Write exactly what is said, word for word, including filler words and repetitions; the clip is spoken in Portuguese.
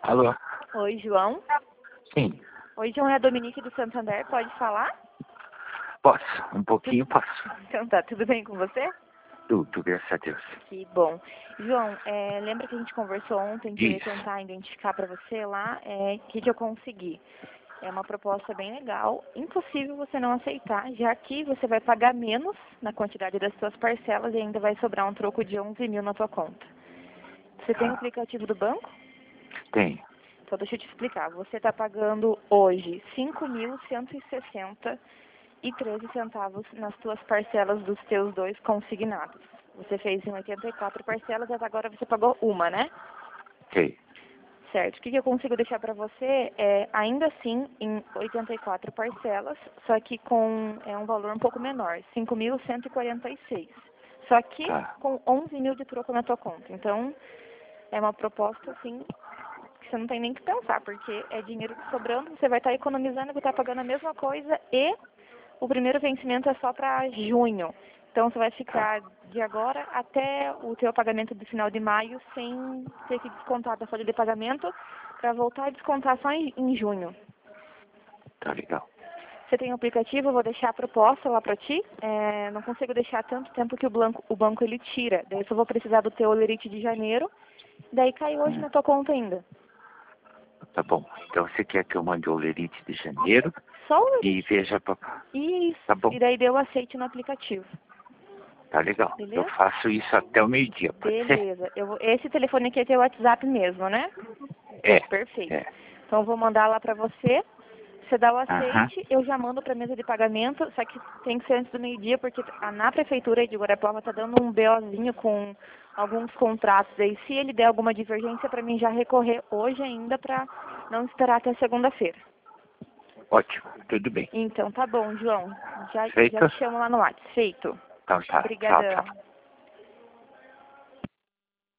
Alô? Oi, João. Sim, Oi, João, é a Dominique do Santander, pode falar? posso. Um pouquinho posso. Então tá, tudo bem com você? Tudo, graças a Deus. Que bom. João, é, lembra que a gente conversou ontem que eu ia Isso. tentar identificar para você lá é, o que, que eu consegui? É uma proposta bem legal, impossível você não aceitar, já que você vai pagar menos na quantidade das suas parcelas e ainda vai sobrar um troco de onze mil na tua conta. Você tem o Ah, aplicativo do banco? tenho. Então deixa eu te explicar. Você está pagando hoje cinco mil cento e sessenta e treze centavos nas tuas parcelas dos teus dois consignados. Você fez em oitenta e quatro parcelas, até agora você pagou uma, né? Ok. Certo. O que que eu consigo deixar para você é, ainda assim, em oitenta e quatro parcelas, só que com é, um valor um pouco menor, cinco mil cento e quarenta e seis. Só que Tá. com onze mil de troco na tua conta. Então, é uma proposta, assim, que você não tem nem que pensar, porque é dinheiro sobrando, você vai estar economizando, vai estar pagando a mesma coisa e o primeiro vencimento é só para junho. Então você vai Tá. ficar de agora até o teu pagamento do final de maio sem ter que descontar da folha de pagamento para voltar a descontar só em, em junho. Tá legal. Você tem o aplicativo, eu vou deixar a proposta lá para ti. É, não consigo deixar tanto tempo que o banco, o banco ele tira. Daí eu só vou precisar do teu olerite de janeiro. Daí cai hoje Hum, na tua conta ainda. tá bom. Então você quer que eu mande o lerite de janeiro Só o e olerite. veja pra... Isso. Tá bom. E daí deu aceite no aplicativo. Tá legal. Eu Beleza? faço isso até o meio-dia, pode ser? Beleza. Eu vou- esse telefone aqui é teu WhatsApp mesmo, né? É. Perfeito. É. Então eu vou mandar lá pra você. Você dá o Aham. aceite, eu já mando pra mesa de pagamento, só que tem que ser antes do meio-dia, porque a- na prefeitura de Guarapuava tá dando um BOzinho com alguns contratos aí. Se ele der alguma divergência, pra mim já recorrer hoje ainda pra não esperar até segunda-feira. Ótimo. Tudo bem. Então tá bom, João. Já, já Feito? te chamo lá no WhatsApp. Feito. Então tá. Tchau, Obrigadão. tchau.